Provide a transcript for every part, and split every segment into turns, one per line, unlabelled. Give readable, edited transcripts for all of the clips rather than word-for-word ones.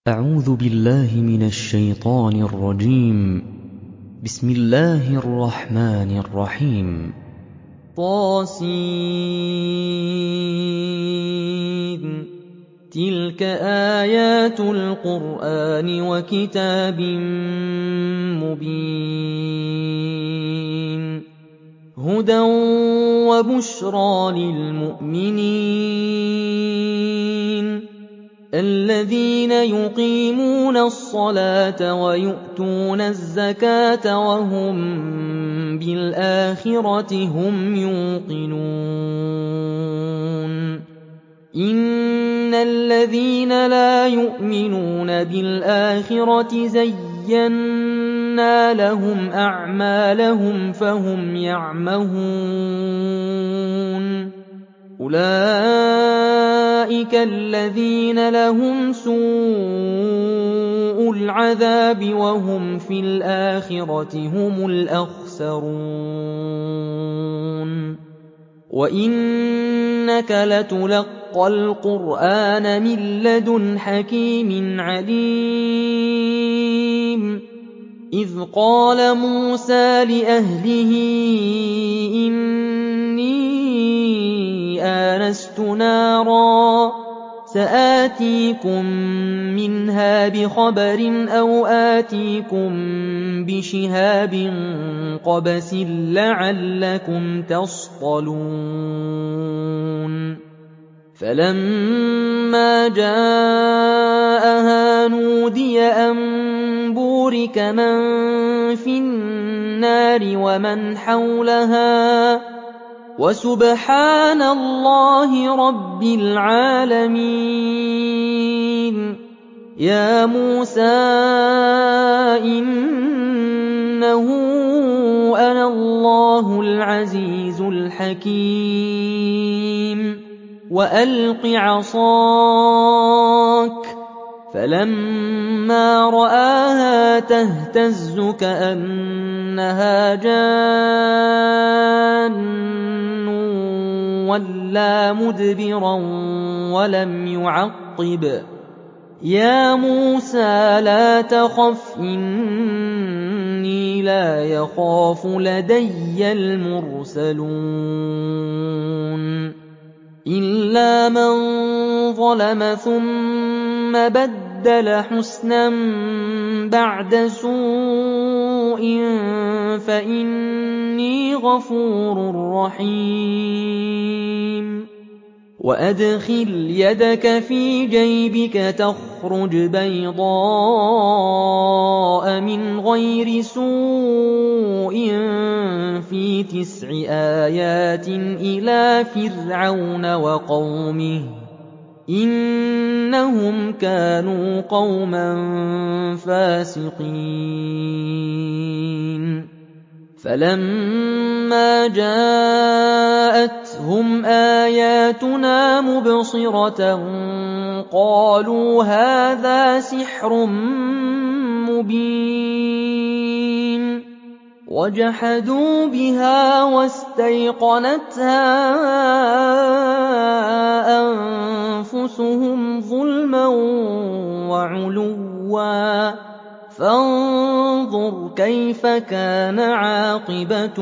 أعوذ بالله من الشيطان الرجيم. بسم الله الرحمن الرحيم. طاسين. تلك آيات القرآن وكتاب مبين هدى وبشرى للمؤمنين الذين يقيمون الصلاة ويؤتون الزكاة وهم بالآخرة هم يوقنون إن الذين لا يؤمنون بالآخرة زينا لهم أعمالهم فهم يعمهون أولئك الذين لهم سوء العذاب وهم في الآخرة هم الأخسرون وإنك لتلقى القرآن من لدن حكيم عليم إذ قال موسى لأهله إني آنست نارا سآتيكم منها بخبر أو آتيكم بشهاب قبس لعلكم تصطلون فلما جاءها نودي أن بورك من في النار ومن حولها وسبحان الله رب العالمين يا موسى إنه أنا الله العزيز الحكيم وألق عصاك فلما رآها تهتز كأنها جان وَلَّىٰ مُدْبِرًا وَلَمْ يُعَقِّبْ يَا مُوسَىٰ لَا تَخَفْ إِنِّي لَا يَخَافُ لَدَيَّ الْمُرْسَلُونَ إِلَّا مَن ظَلَمَ ثُمَّ بَدَّلَ حُسْنًا بَعْدَ سُوءٍ فَإِنِّي غَفُورٌ رَّحِيمٌ وَأَدْخِلْ يَدَكَ فِي جَيْبِكَ تَخْرُجْ بَيْضَاءَ مِنْ غَيْرِ سُوءٍ فِي 9 آيَاتٍ إِلَىٰ فِرْعَوْنَ وَقَوْمِهِ إِنَّهُمْ كَانُوا قَوْمًا فَاسِقِينَ فَلَمَّا جَاءَتْهُمْ آيَاتُنَا مُبْصِرَةً قَالُوا هَٰذَا سِحْرٌ مُّبِينٌ وَجَحَدُوا بِهَا وَاسْتَيْقَنَتْهَا أَنفُسُهُمْ ظُلْمًا وَعُلُوًّا فانظُرْ كَيْفَ كَانَ عَاقِبَةُ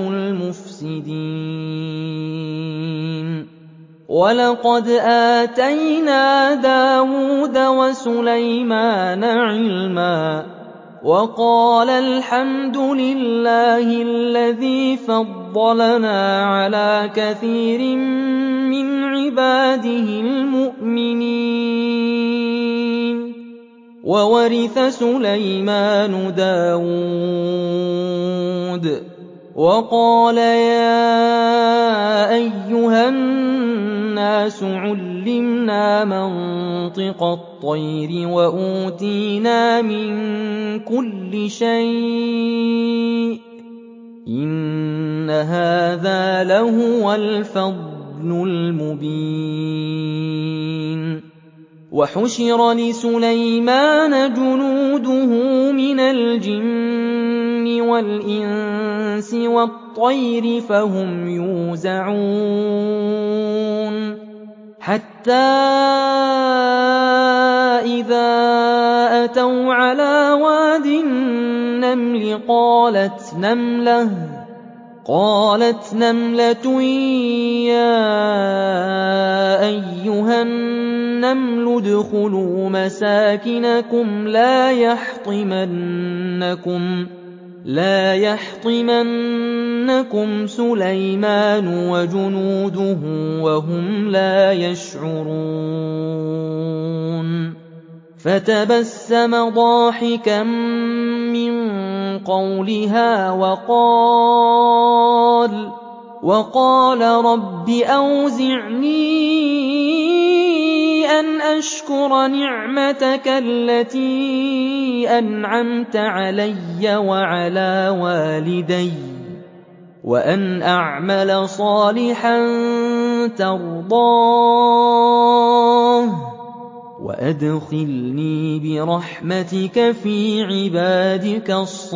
الْمُفْسِدِينَ وَلَقَدْ آتَيْنَا دَاوُودَ وَسُلَيْمَانَ عِلْمًا وَقَالَ الْحَمْدُ لِلَّهِ الَّذِي فَضَّلَنَا عَلَىٰ كَثِيرٍ مِّنْ عِبَادِهِ الْمُؤْمِنِينَ وَوَرِثَ سُلَيْمَانُ دَاوُودَ وَقَالَ يَا أَيُّهَا النَّاسُ عُلِّمْنَا مَنطِقَ الطَّيْرِ وَأُوتِينَا مِن كُلِّ شَيْءٍ إِنَّ هَٰذَا لَهُوَ الْفَضْلُ الْمُبِينُ وَحُشِرَ لِسُلَيْمَانَ جُنُودُهُ مِنَ الْجِنِّ وَالْإِنسِ وَالطَّيْرِ فَهُمْ يُوزَعُونَ حَتَّىٰ إِذَا أَتَوْا عَلَىٰ وَادِ النَّمْلِ قَالَتْ نَمْلَةٌ يَا أَيُّهَا النَّمْلُ ادْخُلُوا مَسَاكِنَكُمْ لَا يَحْطِمَنَّكُمْ سُلَيْمَانُ وَجُنُودُهُ وَهُمْ لَا يَشْعُرُونَ فَتَبَسَّمَ ضَاحِكًا مِّن قَوْلِهَا وَقَالَ رَبِّ أَوْزِعْنِي أَنْ أَشْكُرَ نِعْمَتَكَ الَّتِي أَنْعَمْتَ عَلَيَّ وَعَلَىٰ وَالِدَيَّ وَأَنْ أَعْمَلَ صَالِحًا تَرْضَاهُ وَأَدْخِلْنِي بِرَحْمَتِكَ فِي عِبَادِكَ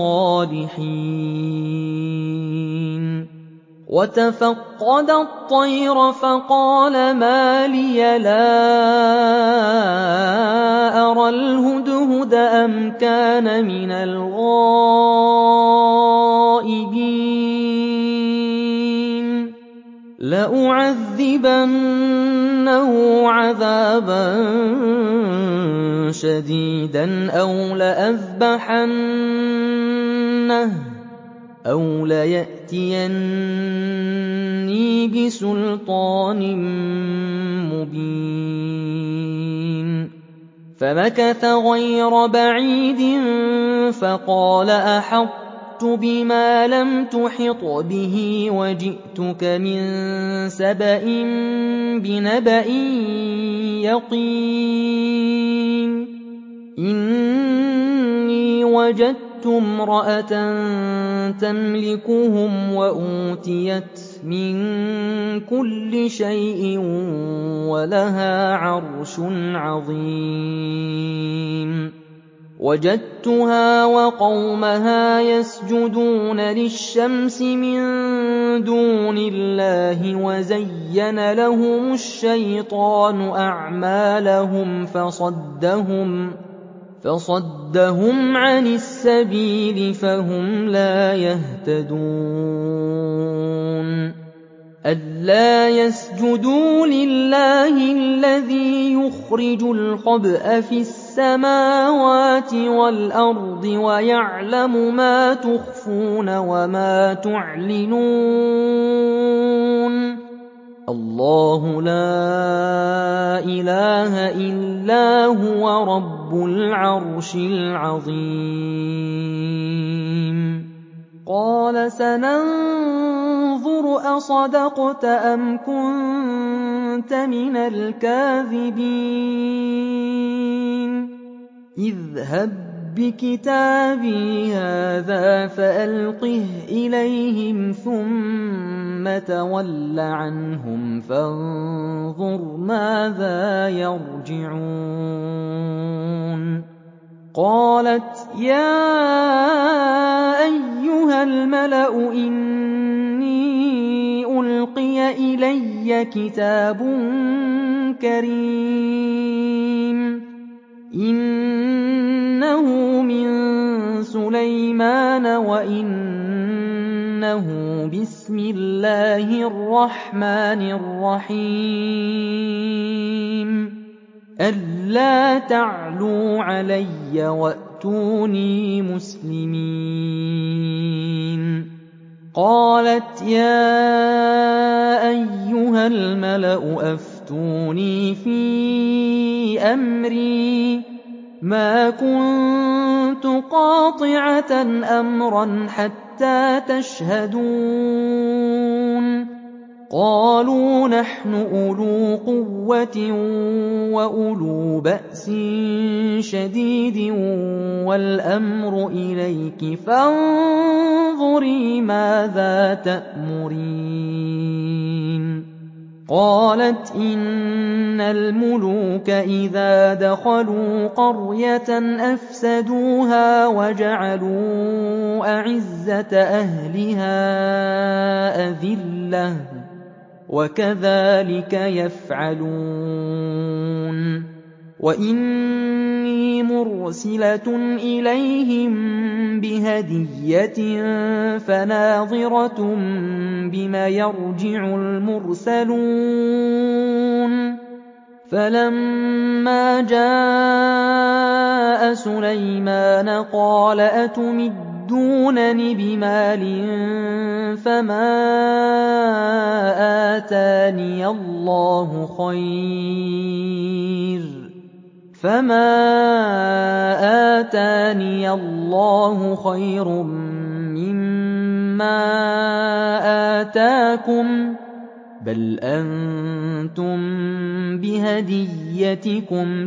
الصَّالِحِينَ وَتَفَقَّدَ الطَّيْرَ فَقَالَ مَا لِيَ لَا أَرَى الْهُدْهُدَ أَمْ كَانَ مِنَ الْغَائِبِينَ لَأُعَذِّبَنَّهُ عَذَابًا شَدِيدًا أَوْ لَيَأْتِيَنِّي بِسُلْطَانٍ مُّبِينٍ فَمَكَثَ غَيْرَ بَعِيدٍ فَقَالَ أَحَطتُ بِمَا لَمْ تُحِطْ بِهِ وَجِئْتُكَ مِن سَبَإٍ بِنَبَإٍ يَقِينٍ إِنِّي وَجَدتُّ امْرَأَةً تَمْلِكُهُمْ وَأُوتِيَتْ مِن كُلِّ شَيْءٍ وَلَهَا عَرْشٌ عَظِيمٌ وَجَدتُّهَا وَقَوْمَهَا يَسْجُدُونَ لِلشَّمْسِ مِن دُونِ اللَّهِ وَزَيَّنَ لَهُمُ الشَّيْطَانُ أَعْمَالَهُمْ فَصَدَّهُمْ عَنِ السَّبِيلِ فَهُمْ لَا يَهْتَدُونَ أَلَّا يَسْجُدُوا لِلَّهِ الَّذِي يُخْرِجُ الْخَبْءَ فِي السَّمَاوَاتِ وَالْأَرْضِ وَيَعْلَمُ مَا تُخْفُونَ وَمَا تُعْلِنُونَ اللَّهُ لَا إِلَٰهَ إِلَّا هُوَ رَبُّ الْعَرْشِ الْعَظِيمِ قَالَ سَنَنظُرُ أَصَدَقْتَ أَمْ كُنتَ مِنَ الْكَاذِبِينَ اذْهَب بِّكِتَابِي هَٰذَا فَأَلْقِهْ إِلَيْهِمْ ثُمَّ تَوَلَّ عَنْهُمْ فَانظُرْ مَاذَا يَرْجِعُونَ قَالَتْ يَا أَيُّهَا الْمَلَأُ إِنِّي أُلْقِيَ إِلَيَّ كِتَابٌ كَرِيمٌ إِنَّهُ مِن سُلَيْمَانَ وَإِنَّهُ بِسْمِ اللَّهِ الرَّحْمَٰنِ الرَّحِيمِ أَلَّا تَعْلُوا عَلَيَّ وَأْتُونِي مُسْلِمِينَ قَالَتْ يَا أَيُّهَا الْمَلَأُ أَفْتُونِي فِي أَمْرِي مَا كُنتُ قَاطِعَةً أَمْرًا حَتَّىٰ تَشْهَدُونِ قَالُوا نَحْنُ أُولُو قُوَّةٍ وَأُولُو بَأْسٍ شَدِيدٍ وَالْأَمْرُ إِلَيْكِ فَانظُرِي مَاذَا تَأْمُرِينَ قَالَتْ إِنَّ الْمُلُوكَ إِذَا دَخَلُوا قَرْيَةً أَفْسَدُوهَا وَجَعَلُوا أَعِزَّةَ أَهْلِهَا أَذِلَّةً وَكَذَٰلِكَ يَفْعَلُونَ وَإِنِّي مُرْسِلَةٌ إِلَيْهِم بِهَدِيَّةٍ فَنَاظِرَةٌ بِمَ يَرْجِعُ الْمُرْسَلُونَ فَلَمَّا جَاءَ سُلَيْمَانَ قَالَ أَتُمِدُّونَنِ بِمَالٍ فَمَا آتَانِيَ اللَّهُ خَيْرٌ مِّمَّا آتَاكُم بَلْ أَنتُم بِهَدِيَّتِكُمْ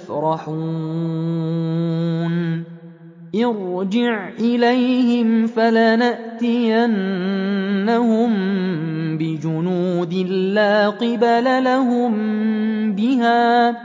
تَفْرَحُونَ ارْجِعْ إِلَيْهِمْ فَلَنَأْتِيَنَّهُم بِجُنُودٍ لَّا قِبَلَ لَهُم بِهَا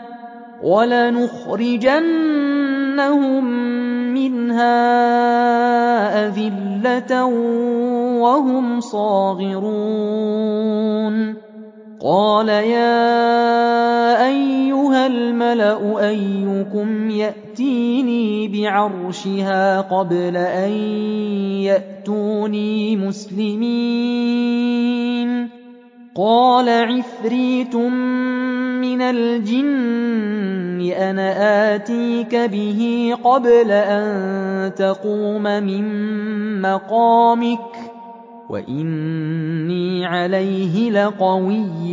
وَلَنُخْرِجَنَّهُم مِّنْهَا أَذِلَّةً وَهُمْ صَاغِرُونَ قَالَ يَا أَيُّهَا الْمَلَأُ أَيُّكُمْ يَأْتِينِي بِعَرْشِهَا قَبْلَ أَن يَأْتُونِي مُسْلِمِينَ قَالَ عِفْرِيتٌ مِّنَ الْجِنِّ أَنَا آتِيكَ بِهِ قَبْلَ أَن تَقُومَ مِن مَّقَامِكَ وَإِنِّي عَلَيْهِ لَقَوِيٌّ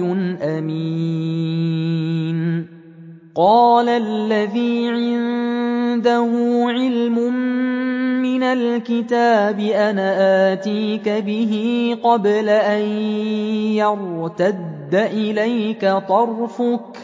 أَمِينٌ قَالَ الَّذِي عِندَهُ عِلْمٌ مِّنَ الْكِتَابِ أَنَا آتِيكَ بِهِ قَبْلَ أَن يَرْتَدَّ إِلَيْكَ طَرْفُكَ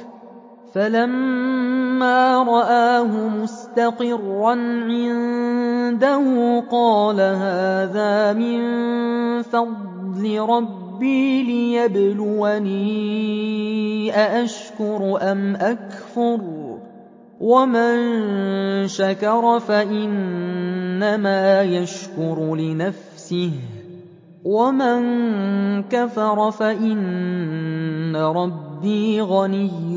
فَلَمَّا رَآهُ مُسْتَقِرًّا عِندَهُ قَالَ هَٰذَا مِن فَضْلِ رَبِّي لِيَبْلُوَنِي أَأَشْكُرُ أَمْ أَكْفُرُ وَمَن شَكَرَ فَإِنَّمَا يَشْكُرُ لِنَفْسِهِ وَمَن كَفَرَ فَإِنَّ رَبِّي غَنِيٌّ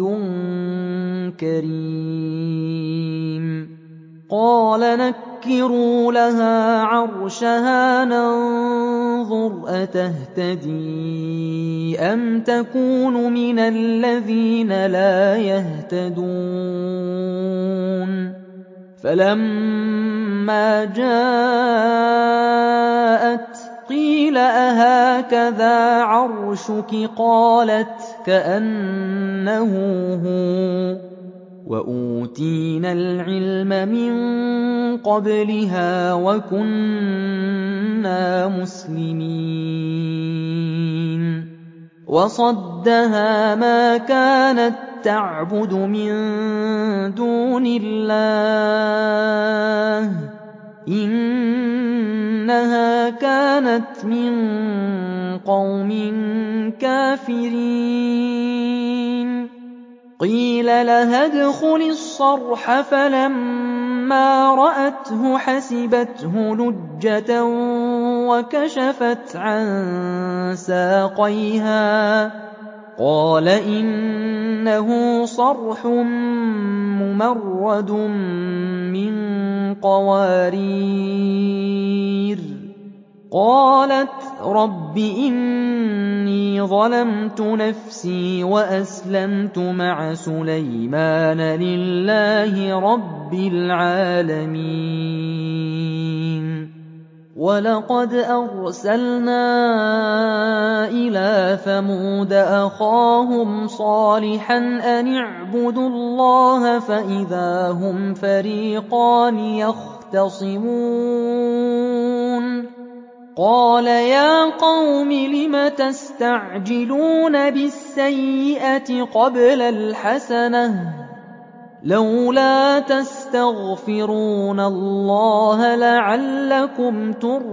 كَرِيمٌ قَالَ نَكِّرُوا لَهَا عَرْشَهَا نَنظُرْ أَتَهْتَدِي أَمْ تَكُونُ مِنَ الَّذِينَ لَا يَهْتَدُونَ فَلَمَّا جَاءَتْ قِيلَ أَهَٰكَذَا عَرْشُكِ قَالَتْ كَأَنَّهُ هُوَ وَأُوتِينَا الْعِلْمَ مِن قَبْلِهَا وَكُنَّا مُسْلِمِينَ وَصَدَّهَا مَا كَانَت تَّعْبُدُ مِن دُونِ اللَّهِ إِنَّهَا كَانَتْ مِن قَوْمٍ كَافِرِينَ قِيلَ لَهَا ادْخُلِي الصَّرْحَ فَلَمَّا رَأَتْهُ حَسِبَتْهُ لُجَّةً وَكَشَفَتْ عَن سَاقَيْهَا قَالَ إِنَّهُ صَرْحٌ مُّمَرَّدٌ مِّن قَوَارِيرَ قَالَتْ رَبِّ إِنِّي ظَلَمْتُ نَفْسِي وَأَسْلَمْتُ مَعَ سُلَيْمَانَ لِلَّهِ رَبِّ الْعَالَمِينَ وَلَقَدْ أَرْسَلْنَا إِلَىٰ ثَمُودَ أَخَاهُمْ صَالِحًا أَنِ اعْبُدُوا اللَّهَ فَإِذَا هُمْ فَرِيقَانِ يَخْتَصِمُونَ قَالَ يَا قَوْمِ لِمَ تَسْتَعْجِلُونَ بِالسَّيِّئَةِ قَبْلَ الْحَسَنَةِ ۖ لَوْلَا تَسْتَغْفِرُونَ اللَّهَ لَعَلَّكُمْ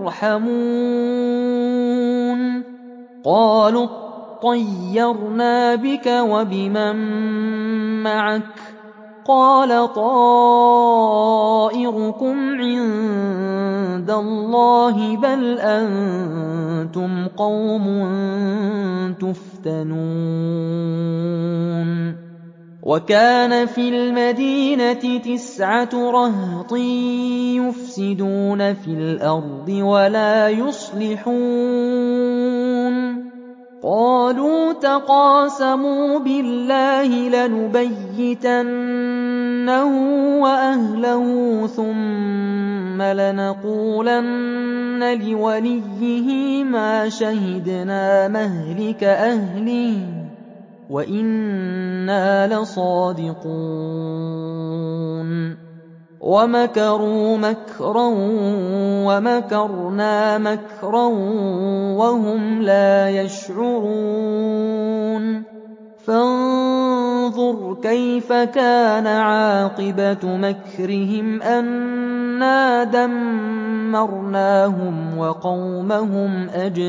تُرْحَمُونَ قَالُوا اطَّيَّرْنَا بِكَ وَبِمَن مَّعَكَ ۚ قَالَ طَائِرُكُمْ عِندَ اللَّهِ بَلْ أَنتُمْ قَوْمٌ تُفْتَنُونَ يُفْتَنُونَ وَكَانَ فِي الْمَدِينَةِ 9 رَهْطٍ يُفْسِدُونَ فِي الْأَرْضِ وَلَا يُصْلِحُونَ قَالُوا تَقَاسَمُوا بِاللَّهِ لَنُبَيِّتَنَّهُ وَأَهْلَهُ ثُمَّ لَنَقُولَنَّ لِوَلِيِّهِ مَا شَهِدْنَا مَهْلِكَ أَهْلِهِ وَإِنَّا لَصَادِقُونَ وَمَكَرُوا مَكْرًا وَمَكَرْنَا مَكْرًا وَهُمْ لَا يَشْعُرُونَ فَانظُرْ كَيْفَ كَانَ عَاقِبَةُ مَكْرِهِمْ أَنَّا دَمَّرْنَاهُمْ وَقَوْمَهُمْ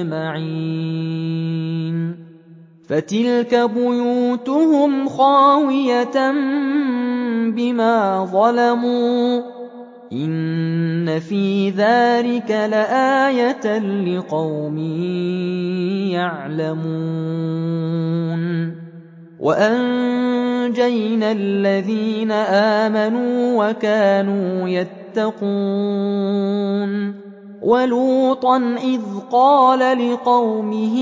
أَجْمَعِينَ فَتِلْكَ بُيُوتُهُمْ خَاوِيَةً بِمَا ظَلَمُوا ۗ إِنَّ فِي ذَٰلِكَ لَآيَةً لِّقَوْمٍ يَعْلَمُونَ وَأَنجَيْنَا الَّذِينَ آمَنُوا وَكَانُوا يَتَّقُونَ وَلُوطًا إِذْ قَالَ لِقَوْمِهِ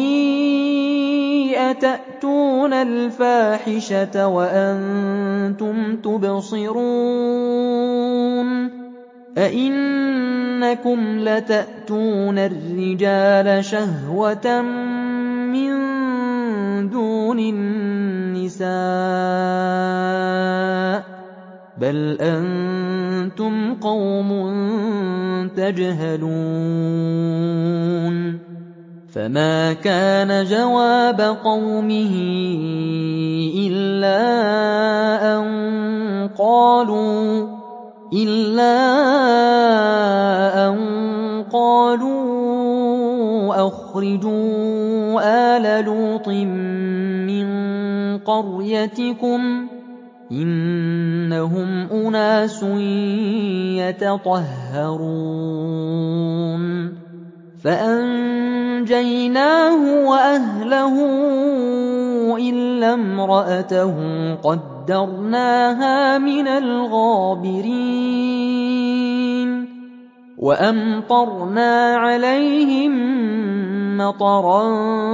أَتَأْتُونَ الْفَاحِشَةَ وَأَنتُمْ تُبْصِرُونَ أَئِنَّكُمْ لَتَأْتُونَ الرِّجَالَ شَهْوَةً مِّن دُونِ النِّسَاءِ بَلْ أَنتُمْ قَوْمٌ تَجْهَلُونَ فَمَا كَانَ جَوَابَ قَوْمِهِ إِلَّا أَن قَالُوا أَخْرِجُوا آلَ لُوطٍ مِّن قَرْيَتِكُمْ ۖ إِنَّهُمْ أُنَاسٌ يَتَطَهَّرُونَ فَأَنجَيْنَاهُ وَأَهْلَهُ إِلَّا امْرَأَتَهُ قَدَّرْنَاهَا مِنَ الْغَابِرِينَ وَأَمْطَرْنَا عَلَيْهِم مَّطَرًا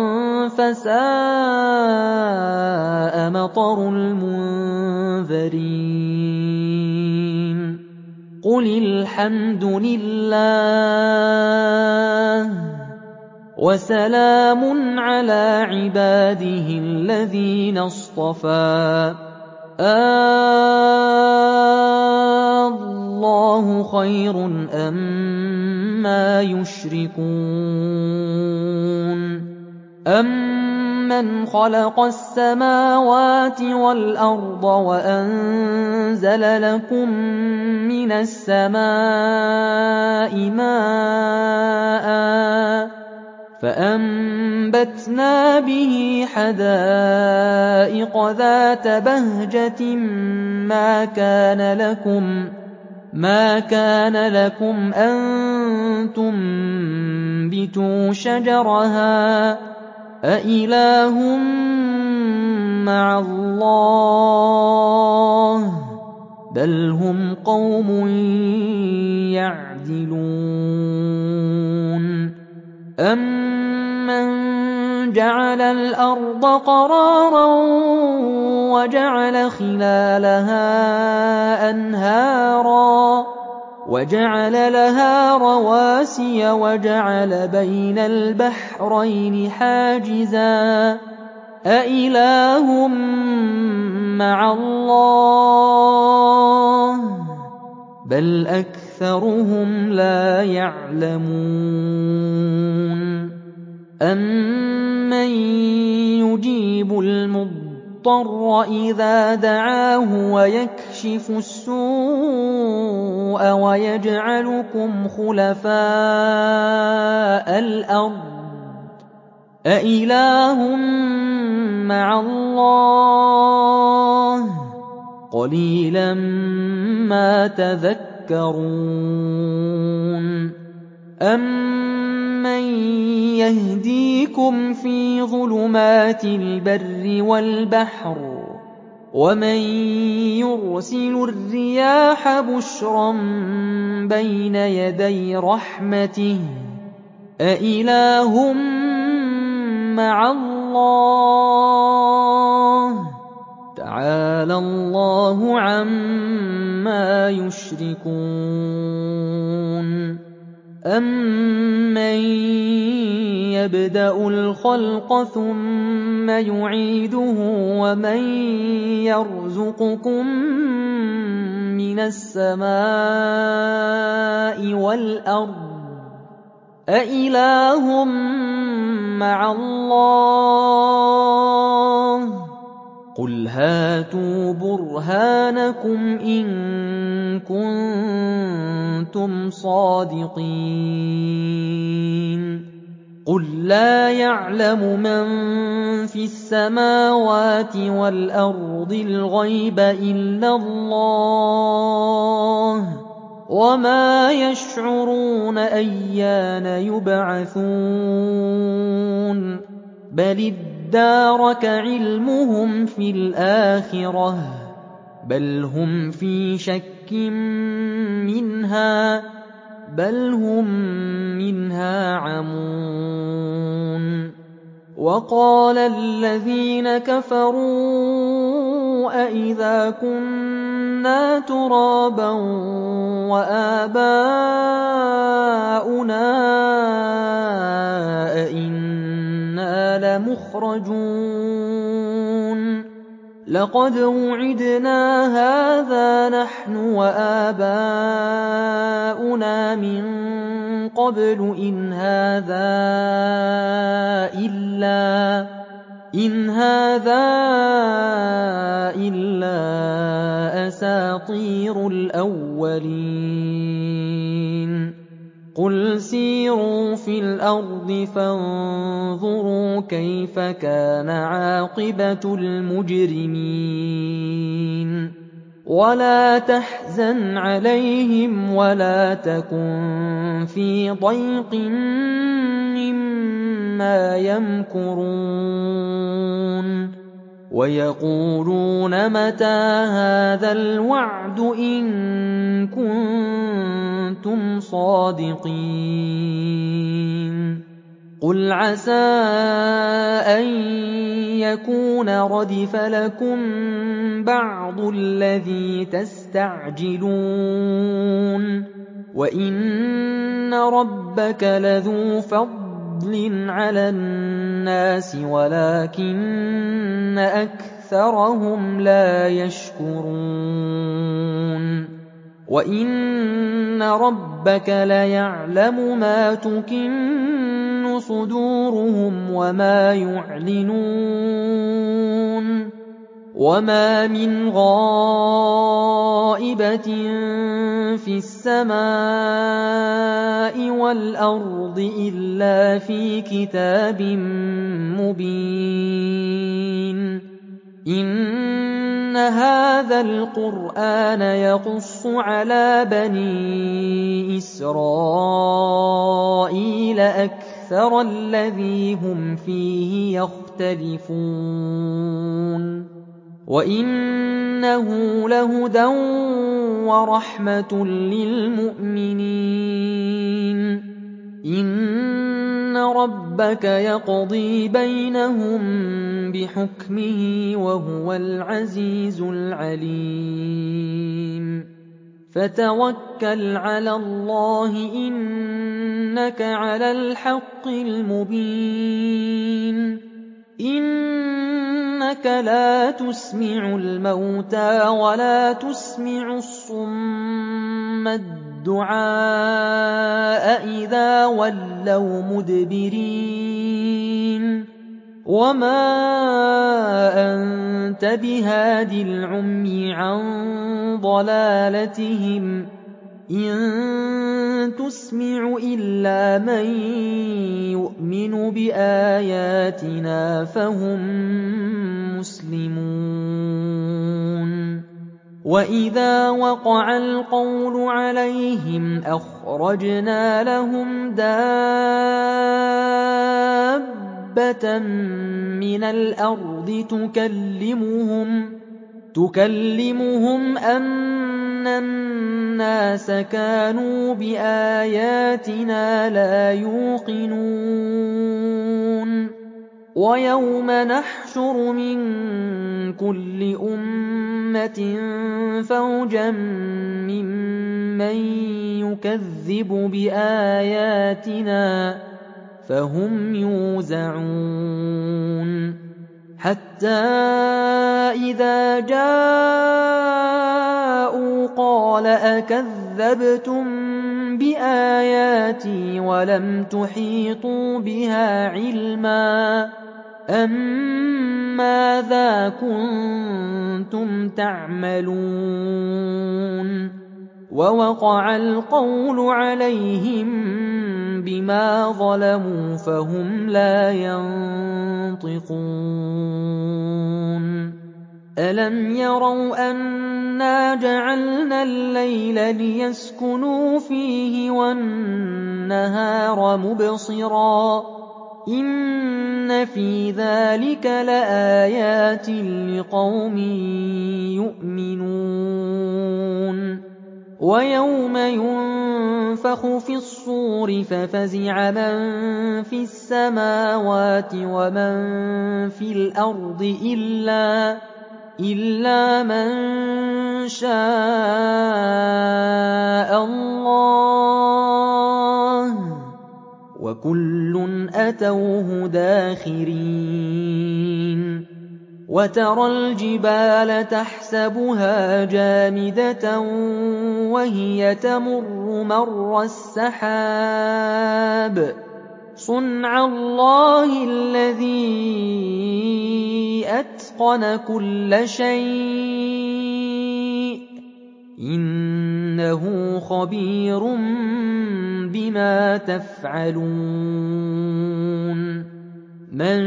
فَسَاءَ مَطَرُ الْمُنذَرِينَ قُلِ الْحَمْدُ لِلَّهِ وَسَلَامٌ عَلَىٰ عِبَادِهِ الَّذِينَ اصْطَفَىٰ اللَّهُ خَيْرٌ أَمَّا يُشْرِكُونَ أَمَّنْ خَلَقَ السَّمَاوَاتِ وَالْأَرْضَ وَأَنزَلَ لَكُم مِّنَ السَّمَاءِ مَاءً فَأَنبَتْنَا بِهِ حَدَائِقَ ذَاتَ بَهْجَةٍ مَا كَانَ لَكُمْ أَن تُنبِتُوا شَجَرَهَا ۗ أَإِلَٰهٌ مَّعَ اللَّهِ ۚ بَلْ هُمْ قَوْمٌ يَعْدِلُونَ أَمَّن جَعَلَ الْأَرْضَ قَرَارًا وَجَعَلَ خِلَالَهَا أَنْهَارًا وَجَعَلَ لَهَا رَوَاسِيَ وَجَعَلَ بَيْنَ الْبَحْرَيْنِ حَاجِزًا ۗ أَإِلَٰهٌ مَّعَ اللَّهِ ۚ بَلْ أَكْثَرُهُمْ لَا يَعْلَمُونَ أَمَّن يُجِيبُ الْمُضْطَرَّ إِذَا دَعَاهُ وَيَكْشِفُ السُّوءَ وَيَجْعَلُكُمْ خُلَفَاءَ الْأَرْضِ ۗ أَإِلَٰهٌ مَّعَ اللَّهِ ۚ قَلِيلًا مَّا تَذَكَّرُونَ مَّن يَهْدِيكُمْ فِي ظُلُمَاتِ الْبَرِّ وَالْبَحْرِ وَمَن يُرْسِلُ الرِّيَاحَ بُشْرًا بَيْنَ يَدَيْ رَحْمَتِهِ أَإِلَٰهٌ مَّعَ اللَّهِ ۚ تَعَالَى اللَّهُ عَمَّا يُشْرِكُونَ أَمَّن يَبْدَأُ الْخَلْقَ ثُمَّ يُعِيدُهُ وَمَن يَرْزُقُكُم مِّنَ السَّمَاءِ وَالْأَرْضِ أَإِلَٰهٌ مَّعَ اللَّهِ ۚ قُلْ هَاتُوا بُرْهَانَكُمْ إِن كُنتُمْ صَادِقِينَ قُل لَّا يَعْلَمُ مَن فِي السَّمَاوَاتِ وَالْأَرْضِ الْغَيْبَ إِلَّا اللَّهُ ۚ وَمَا يَشْعُرُونَ أَيَّانَ يُبْعَثُونَ بَلِ ادَّارَكَ عِلْمُهُمْ فِي الْآخِرَةِ بَلْ هُمْ فِي شَكٍّ مِّنْهَا بَلْ هُم مِّنْهَا عَمُونَ وَقَالَ الَّذِينَ كَفَرُوا أَإِذَا كُنَّا تُرَابًا وَآبَاؤُنَا أَإِنَّا لَمُخْرَجُونَ لَقَدْ وُعِدْنَا هَٰذَا نَحْنُ وَآبَاؤُنَا مِن قَبْلُ إِنْ هَٰذَا إِلَّا أَسَاطِيرُ الْأَوَّلِينَ قُلْ سِيرُوا فِي الْأَرْضِ فَانظُرُوا كَيْفَ كَانَ عَاقِبَةُ الْمُجْرِمِينَ وَلَا تَحْزَنْ عَلَيْهِمْ وَلَا تَكُن فِي ضَيْقٍ مِّمَّا يَمْكُرُونَ وَيَقُولُونَ مَتَىٰ هَٰذَا الْوَعْدُ إِن كُنتُمْ صَادِقِينَ قُلْ عَسَىٰ أَن يَكُونَ رَدِفَ لَكُم بَعْضُ الَّذِي تَسْتَعْجِلُونَ وَإِنَّ رَبَّكَ لَذُو فَضْلٍ عَلَى النَّاسِ وَلَٰكِنَّ أَكْثَرَهُمْ لَا يَشْكُرُونَ وَإِنَّ رَبَّكَ لَيَعْلَمُ مَا تُكِنُّ صُدُورُهُمْ وَمَا يُعْلِنُونَ وَمَا مِنْ غَائِبَةٍ فِي السَّمَاءِ وَالْأَرْضِ إِلَّا فِي كِتَابٍ مُّبِينٍ إِنَّ هَٰذَا الْقُرْآنَ يَقُصُّ عَلَىٰ بَنِي إِسْرَائِيلَ أَكْثَرَ الَّذِي هُمْ فِيهِ يَخْتَلِفُونَ وَإِنَّهُ لَهُدًى وَرَحْمَةٌ لِّلْمُؤْمِنِينَ إِنَّ رَبَّكَ يَقْضِي بَيْنَهُم بِحُكْمِهِ وَهُوَ الْعَزِيزُ الْعَلِيمُ فَتَوَكَّلْ عَلَى اللَّهِ إِنَّكَ عَلَى الْحَقِّ الْمُبِينِ إِنَّكَ لَا تُسْمِعُ الْمَوْتَىٰ وَلَا تُسْمِعُ الصُّمَّ الدُّعَاءَ إِذَا وَلَّوْا مُدْبِرِينَ وَمَا أَنتَ بِهَادِ الْعُمْيِ عَن ضَلَالَتِهِمْ ۖ إِن تُسْمِعُ إِلَّا مَن يُؤْمِنُ بِآيَاتِنَا فَهُم مُّسْلِمُونَ وَإِذَا وَقَعَ الْقَوْلُ عَلَيْهِمْ أَخْرَجْنَا لَهُمْ دَابَّةً مِّنَ الْأَرْضِ تُكَلِّمُهُمْ أَنَّ النَّاسَ كَانُوا بِآيَاتِنَا لَا يُوقِنُونَ وَيَوْمَ نَحْشُرُ مِن كُلِّ أُمَّةٍ فَوْجًا مِّمَّن يُكَذِّبُ بِآيَاتِنَا فَهُمْ يُوزَعُونَ حَتَّىٰ إِذَا جَاءُوا قَالَ أَكَذَّبْتُم بِآيَاتِي وَلَمْ تُحِيطُوا بِهَا عِلْمًا أَمَّاذَا كُنتُمْ تَعْمَلُونَ وَوَقَعَ الْقَوْلُ عَلَيْهِم بِمَا ظَلَمُوا فَهُمْ لَا يَنطِقُونَ أَلَمْ يَرَوْا أَنَّا جَعَلْنَا اللَّيْلَ لِيَسْكُنُوا فِيهِ وَالنَّهَارَ مُبْصِرًا إِنَّ فِي ذَلِكَ لَآيَاتٍ لِقَوْمٍ يُؤْمِنُونَ وَيَوْمَ يُنفَخُ فِي الصُّورِ فَفَزِعَ مَن فِي السَّمَاوَاتِ وَمَن فِي الْأَرْضِ إِلَّا مَن شَاءَ اللَّهُ وَكُلٌّ أَتَوْهُ دَاخِرِينَ وَتَرَى الْجِبَالَ تَحْسَبُهَا جَامِدَةً وَهِيَ تَمُرُّ مَرَّ السَّحَابِ صُنْعَ اللَّهِ الَّذِي أَتْقَنَ كُلَّ شَيْءٍ ۚ إِنَّهُ خَبِيرٌ بِمَا تَفْعَلُونَ مَن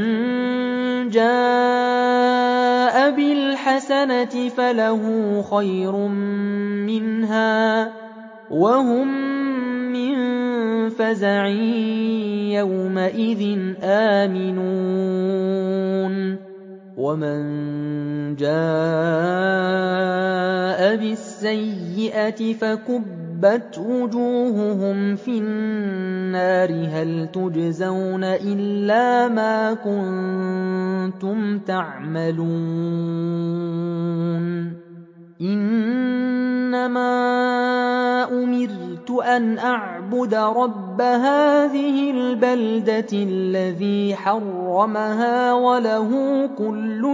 جَاءَ بِالْحَسَنَةِ فَلَهُ خَيْرٌ مِّنْهَا وَهُم مِّن فَزَعٍ يَوْمَئِذٍ آمِنُونَ وَمَن جَاءَ بِالسَّيِّئَةِ فَكُبَّتْ وُجُوهُهُمْ فِي النَّارِ هَلْ تُجْزَوْنَ إِلَّا مَا كُنتُمْ تَعْمَلُونَ إِنَّمَا أُمِرْتُ أَنْ أَعْبُدَ رَبَّ هَٰذِهِ الْبَلْدَةِ الَّذِي حَرَّمَهَا وَلَهُ كُلُّ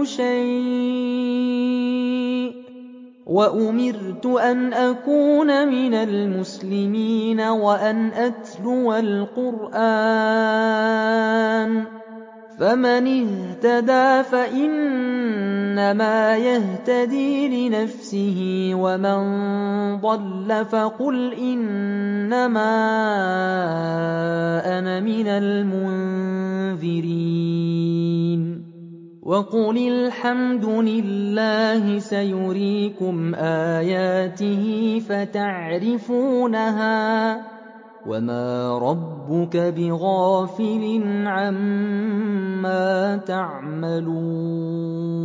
شَيْءٍ وَأُمِرْتُ أَنْ أَكُونَ مِنَ الْمُسْلِمِينَ وَأَنْ أَتْلُوَ الْقُرْآنَ فَمَنِ اهْتَدَىٰ فَإِنَّمَا يَهْتَدِي لِنَفْسِهِ وَمَن ضَلَّ فَقُلْ إِنَّمَا أَنَا مِنَ الْمُنذِرِينَ وَقُلِ الْحَمْدُ لِلَّهِ سَيُرِيكُمْ آيَاتِهِ فَتَعْرِفُونَهَا وَمَا رَبُّكَ بِغَافِلٍ عَمَّا تَعْمَلُونَ